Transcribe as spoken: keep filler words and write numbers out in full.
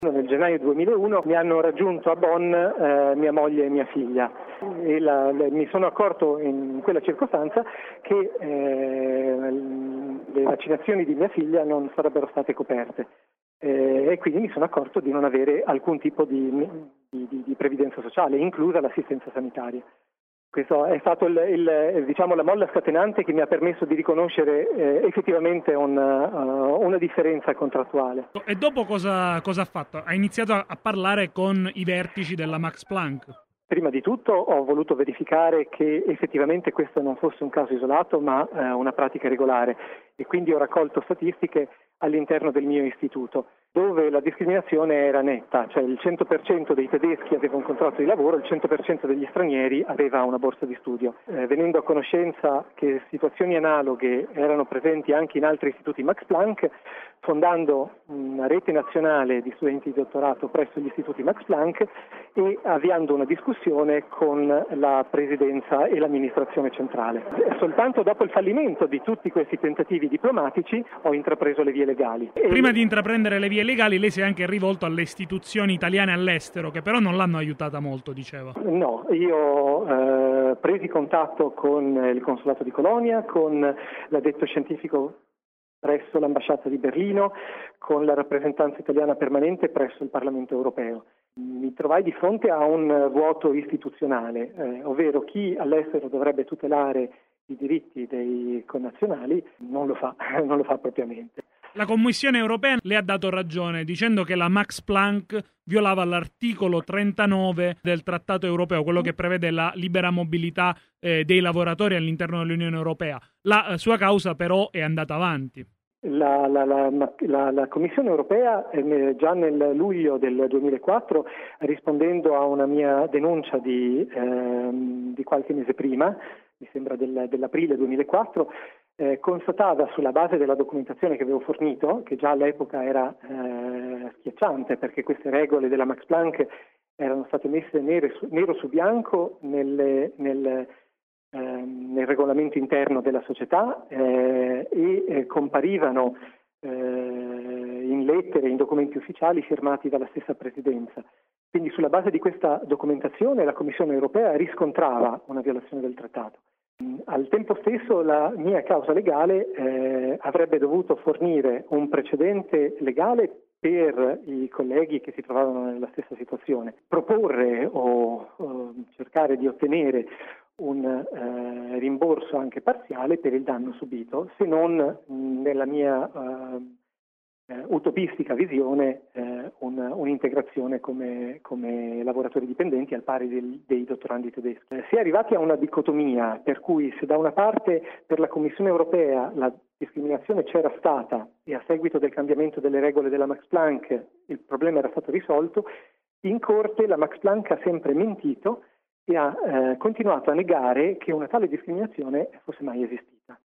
Nel gennaio duemilauno mi hanno raggiunto a Bonn eh, mia moglie e mia figlia e la, la, mi sono accorto in quella circostanza che eh, le vaccinazioni di mia figlia non sarebbero state coperte eh, e quindi mi sono accorto di non avere alcun tipo di, di, di, di previdenza sociale, inclusa l'assistenza sanitaria. Questo è stato il, il, diciamo, la molla scatenante che mi ha permesso di riconoscere eh, effettivamente una, uh, una differenza contrattuale. E dopo cosa, cosa ha fatto? Ha iniziato a, a parlare con i vertici della Max Planck? Prima di tutto ho voluto verificare che effettivamente questo non fosse un caso isolato ma eh, una pratica regolare e quindi ho raccolto statistiche all'interno del mio istituto dove la discriminazione era netta, cioè il cento per cento dei tedeschi aveva un contratto di lavoro, il cento per cento degli stranieri aveva una borsa di studio. Eh, venendo a conoscenza che situazioni analoghe erano presenti anche in altri istituti Max Planck, fondando una rete nazionale di studenti di dottorato presso gli istituti Max Planck e avviando una discussione con la presidenza e l'amministrazione centrale. Soltanto dopo il fallimento di tutti questi tentativi diplomatici ho intrapreso le vie legali. Prima di intraprendere le vie legali lei si è anche rivolto alle istituzioni italiane all'estero, che però non l'hanno aiutata molto, diceva. No, io ho eh, presi contatto con il consolato di Colonia, con l'addetto scientifico presso l'ambasciata di Berlino, con la rappresentanza italiana permanente presso il Parlamento europeo. Mi trovai di fronte a un vuoto istituzionale, eh, ovvero chi all'estero dovrebbe tutelare i diritti dei connazionali non lo fa, non lo fa propriamente. La Commissione europea le ha dato ragione dicendo che la Max Planck violava l'articolo trentanove del Trattato europeo, quello che prevede la libera mobilità eh, dei lavoratori all'interno dell'Unione Europea. La eh, sua causa però è andata avanti. La, la, la, la, la Commissione europea eh, già nel luglio del duemilaquattro, rispondendo a una mia denuncia di, eh, di qualche mese prima, mi sembra del, dell'aprile duemilaquattro, eh, constatava sulla base della documentazione che avevo fornito, che già all'epoca era eh, schiacciante perché queste regole della Max Planck erano state messe nere su, nero su bianco nelle, nel, eh, nel regolamento interno della società eh, e eh, comparivano eh, in lettere, in documenti ufficiali firmati dalla stessa Presidenza. Quindi sulla base di questa documentazione la Commissione europea riscontrava una violazione del trattato. Al tempo stesso la mia causa legale eh, avrebbe dovuto fornire un precedente legale per i colleghi che si trovavano nella stessa situazione, proporre o, o cercare di ottenere un eh, rimborso anche parziale per il danno subito, se non mh, nella mia eh, utopistica visione eh, un, un'integrazione come, come lavoratori dipendenti al pari del, dei dottorandi tedeschi. Eh, si è arrivati a una dicotomia per cui se da una parte per la Commissione europea la discriminazione c'era stata e a seguito del cambiamento delle regole della Max Planck il problema era stato risolto, in corte la Max Planck ha sempre mentito e ha eh, continuato a negare che una tale discriminazione fosse mai esistita.